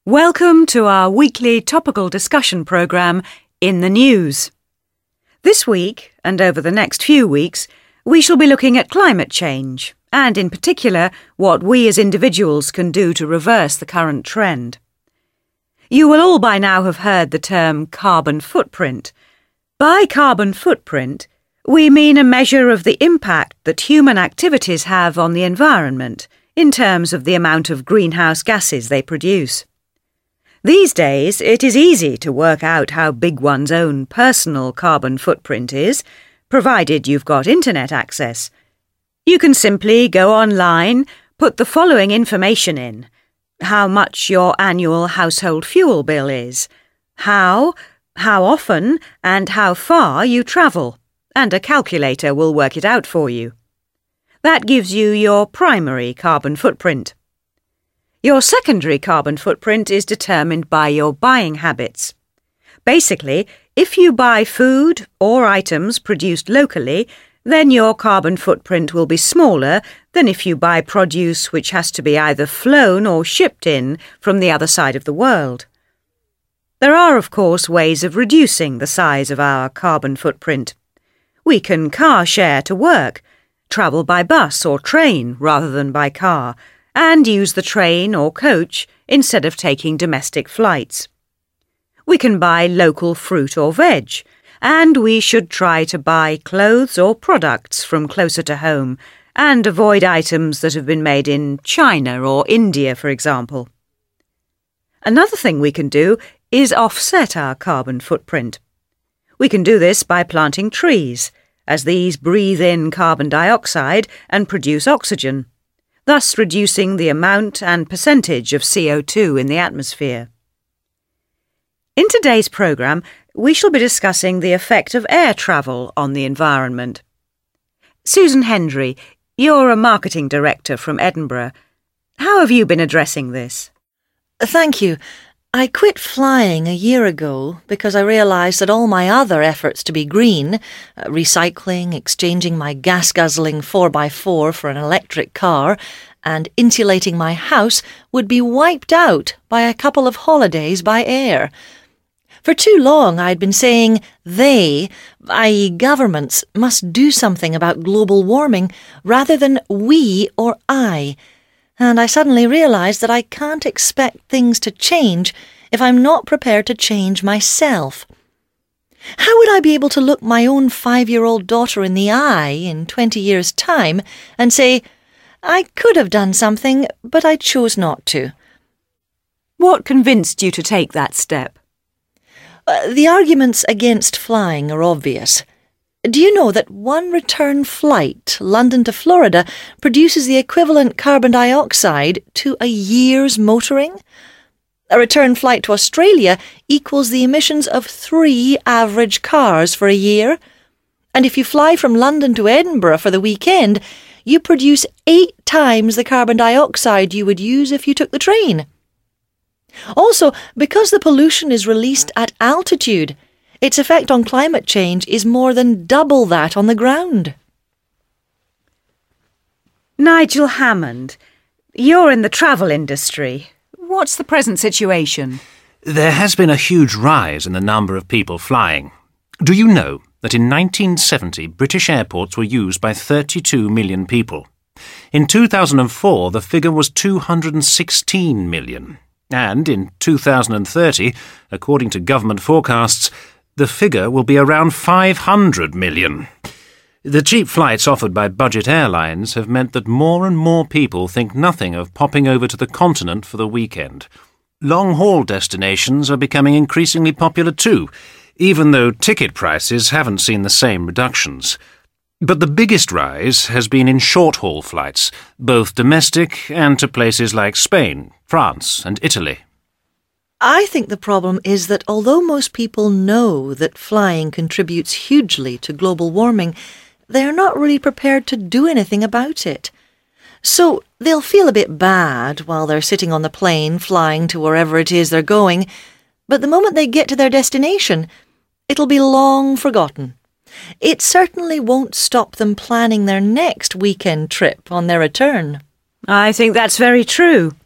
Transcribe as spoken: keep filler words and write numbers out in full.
Welcome to our weekly topical discussion programme, In the News. This week, and over the next few weeks, we shall be looking at climate change, and in particular, what we as individuals can do to reverse the current trend. You will all by now have heard the term carbon footprint. By carbon footprint, we mean a measure of the impact that human activities have on the environment in terms of the amount of greenhouse gases they produce. These days, it is easy to work out how big one's own personal carbon footprint is, provided you've got internet access. You can simply go online, put the following information in: how much your annual household fuel bill is, how, how often, and how far you travel, and a calculator will work it out for you. That gives you your primary carbon footprint. Your secondary carbon footprint is determined by your buying habits. Basically, if you buy food or items produced locally, then your carbon footprint will be smaller than if you buy produce which has to be either flown or shipped in from the other side of the world. There are, of course, ways of reducing the size of our carbon footprint. We can car share to work, travel by bus or train rather than by car, and use the train or coach instead of taking domestic flights. We can buy local fruit or veg, and we should try to buy clothes or products from closer to home and avoid items that have been made in China or India, for example. Another thing we can do is offset our carbon footprint. We can do this by planting trees, as these breathe in carbon dioxide and produce oxygen, thus reducing the amount and percentage of C O two in the atmosphere. In today's programme, we shall be discussing the effect of air travel on the environment. Susan Hendry, you're a marketing director from Edinburgh. How have you been addressing this? Thank you. I quit flying a year ago because I realised that all my other efforts to be green, uh, recycling, exchanging my gas-guzzling four by four for an electric car, and insulating my house would be wiped out by a couple of holidays by air. For too long I'd been saying they, that is governments, must do something about global warming rather than we or I. And I suddenly realised that I can't expect things to change if I'm not prepared to change myself. How would I be able to look my own five-year-old daughter in the eye in twenty years' time and say, I could have done something, but I chose not to? What convinced you to take that step? Uh, the arguments against flying are obvious. Do you know that one return flight, London to Florida, produces the equivalent carbon dioxide to a year's motoring? A return flight to Australia equals the emissions of three average cars for a year. And if you fly from London to Edinburgh for the weekend, you produce eight times the carbon dioxide you would use if you took the train. Also, because the pollution is released at altitude, its effect on climate change is more than double that on the ground. Nigel Hammond, you're in the travel industry. What's the present situation? There has been a huge rise in the number of people flying. Do you know that in nineteen seventy British airports were used by thirty-two million people? In two thousand four the figure was two hundred sixteen million. And in two thousand thirty, according to government forecasts, the figure will be around five hundred million. The cheap flights offered by budget airlines have meant that more and more people think nothing of popping over to the continent for the weekend. Long-haul destinations are becoming increasingly popular too, even though ticket prices haven't seen the same reductions. But the biggest rise has been in short-haul flights, both domestic and to places like Spain, France and Italy. I think the problem is that although most people know that flying contributes hugely to global warming, they are not really prepared to do anything about it. So they'll feel a bit bad while they're sitting on the plane flying to wherever it is they're going, but the moment they get to their destination, it'll be long forgotten. It certainly won't stop them planning their next weekend trip on their return. I think that's very true.